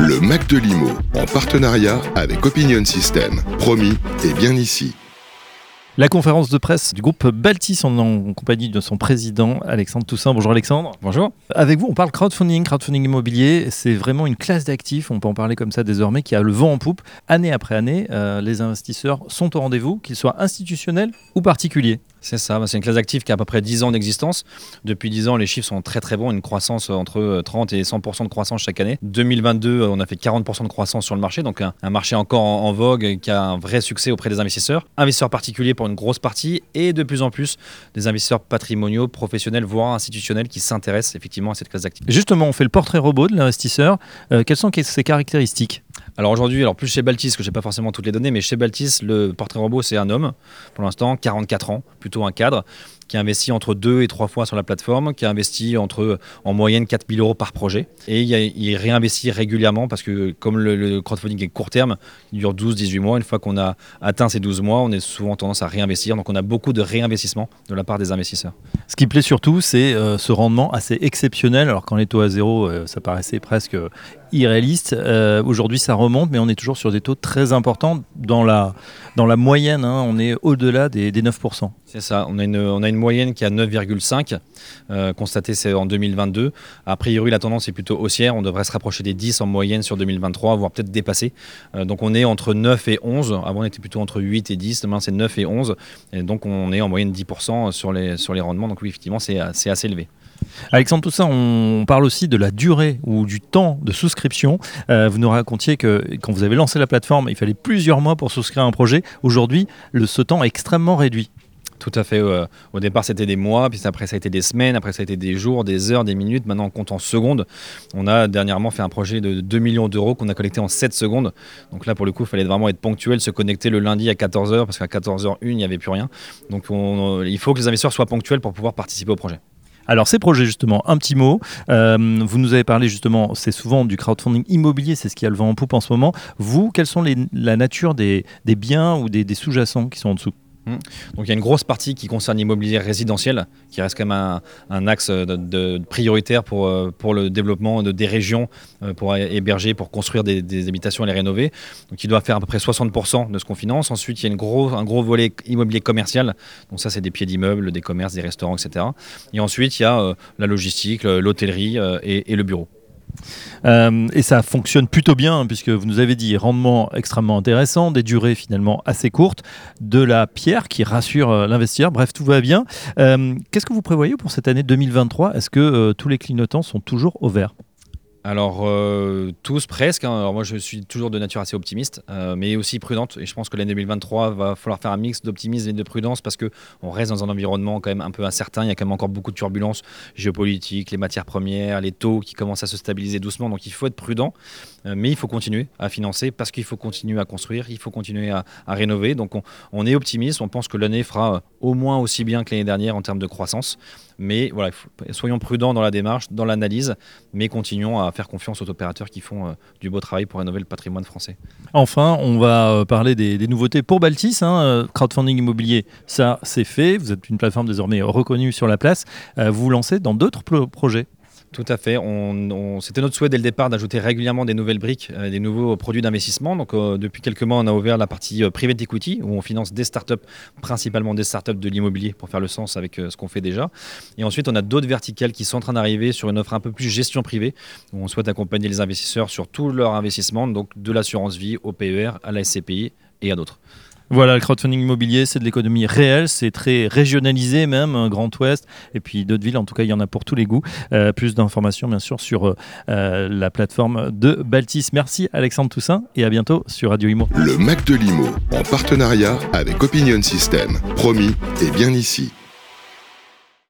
Le Mac de l'IMO, en partenariat avec Opinion System. Promis, et bien ici. La conférence de presse du groupe Baltis en compagnie de son président Alexandre Toussaint. Bonjour Alexandre. Bonjour. Avec vous, on parle crowdfunding immobilier. C'est vraiment une classe d'actifs, on peut en parler comme ça désormais, qui a le vent en poupe. Année après année, les investisseurs sont au rendez-vous, qu'ils soient institutionnels ou particuliers. C'est ça, c'est une classe d'actifs qui a à peu près 10 ans d'existence. Depuis 10 ans, les chiffres sont très très bons, une croissance entre 30 et 100% de croissance chaque année. 2022, on a fait 40% de croissance sur le marché, donc un marché encore en vogue qui a un vrai succès auprès des investisseurs. Investisseurs particuliers pour une grosse partie et de plus en plus des investisseurs patrimoniaux, professionnels, voire institutionnels qui s'intéressent effectivement à cette classe d'actifs. Justement, on fait le portrait robot de l'investisseur. Quelles sont ses caractéristiques ? Alors aujourd'hui, plus chez Baltis, que je n'ai pas forcément toutes les données, mais chez Baltis, le portrait robot, c'est un homme, pour l'instant, 44 ans, plutôt un cadre, qui investit entre 2 et 3 fois sur la plateforme, qui a investi en moyenne 4 000 euros par projet. Et il réinvestit régulièrement parce que comme le crowdfunding est court terme, il dure 12-18 mois. Une fois qu'on a atteint ces 12 mois, on est souvent tendance à réinvestir. Donc on a beaucoup de réinvestissement de la part des investisseurs. Ce qui plaît surtout, c'est ce rendement assez exceptionnel. Alors quand les taux à zéro, ça paraissait presque irréaliste. Aujourd'hui, ça remonte, mais on est toujours sur des taux très importants. Dans la moyenne, on est au-delà des 9%. C'est ça, on a une moyenne qui est à 9,5, constatée c'est en 2022. A priori, la tendance est plutôt haussière, on devrait se rapprocher des 10 en moyenne sur 2023, voire peut-être dépasser. Donc on est entre 9 et 11, avant on était plutôt entre 8 et 10, demain c'est 9 et 11, et donc on est en moyenne 10% sur les rendements, donc oui, effectivement, c'est assez élevé. Alexandre Toussaint, on parle aussi de la durée ou du temps de souscription. Vous nous racontiez que quand vous avez lancé la plateforme, il fallait plusieurs mois pour souscrire un projet. Aujourd'hui, ce temps est extrêmement réduit. Tout à fait. Au départ, c'était des mois, puis après, ça a été des semaines, après, ça a été des jours, des heures, des minutes. Maintenant, on compte en secondes. On a dernièrement fait un projet de 2 millions d'euros qu'on a collecté en 7 secondes. Donc là, pour le coup, il fallait vraiment être ponctuel, se connecter le lundi à 14h, parce qu'à 14h01, il n'y avait plus rien. Donc il faut que les investisseurs soient ponctuels pour pouvoir participer au projet. Alors ces projets justement, un petit mot, vous nous avez parlé justement, c'est souvent du crowdfunding immobilier, c'est ce qui a le vent en poupe en ce moment. Vous, quelles sont la nature des biens ou des sous-jacents qui sont en dessous ? Donc il y a une grosse partie qui concerne l'immobilier résidentiel, qui reste quand même un axe prioritaire pour le développement des régions, pour héberger, pour construire des habitations et les rénover. Donc il doit faire à peu près 60% de ce qu'on finance. Ensuite, il y a un gros volet immobilier commercial. Donc ça, c'est des pieds d'immeubles, des commerces, des restaurants, etc. Et ensuite, il y a la logistique, l'hôtellerie et le bureau. Et ça fonctionne plutôt bien puisque vous nous avez dit rendement extrêmement intéressant, des durées finalement assez courtes, de la pierre qui rassure l'investisseur, bref tout va bien. Qu'est-ce que vous prévoyez pour cette année 2023 ? Est-ce que tous les clignotants sont toujours au vert ? Alors tous presque, Alors moi je suis toujours de nature assez optimiste, mais aussi prudente, et je pense que l'année 2023 va falloir faire un mix d'optimisme et de prudence parce qu'on reste dans un environnement quand même un peu incertain. Il y a quand même encore beaucoup de turbulences géopolitiques, les matières premières, les taux qui commencent à se stabiliser doucement, donc il faut être prudent, mais il faut continuer à financer parce qu'il faut continuer à construire, il faut continuer à rénover. Donc on est optimiste, on pense que l'année fera au moins aussi bien que l'année dernière en termes de croissance, mais voilà, soyons prudents dans la démarche, dans l'analyse, mais continuons à faire confiance aux opérateurs qui font du beau travail pour rénover le patrimoine français. Enfin, on va parler des nouveautés pour Baltis. Crowdfunding immobilier, ça c'est fait. Vous êtes une plateforme désormais reconnue sur la place. Vous vous lancez dans d'autres projets ? Tout à fait. C'était notre souhait dès le départ d'ajouter régulièrement des nouvelles briques, des nouveaux produits d'investissement. Donc, depuis quelques mois, on a ouvert la partie private equity où on finance des startups, principalement des startups de l'immobilier pour faire le sens avec ce qu'on fait déjà. Et ensuite, on a d'autres verticales qui sont en train d'arriver sur une offre un peu plus gestion privée où on souhaite accompagner les investisseurs sur tout leur investissement, donc de l'assurance vie au PER, à la SCPI et à d'autres. Voilà, le crowdfunding immobilier, c'est de l'économie réelle, c'est très régionalisé même, Grand Ouest, et puis d'autres villes, en tout cas, il y en a pour tous les goûts. Plus d'informations, bien sûr, sur la plateforme de Baltis. Merci Alexandre Toussaint, et à bientôt sur Radio Imo. Le Mac de l'IMO, en partenariat avec Opinion System. Promis, et bien ici.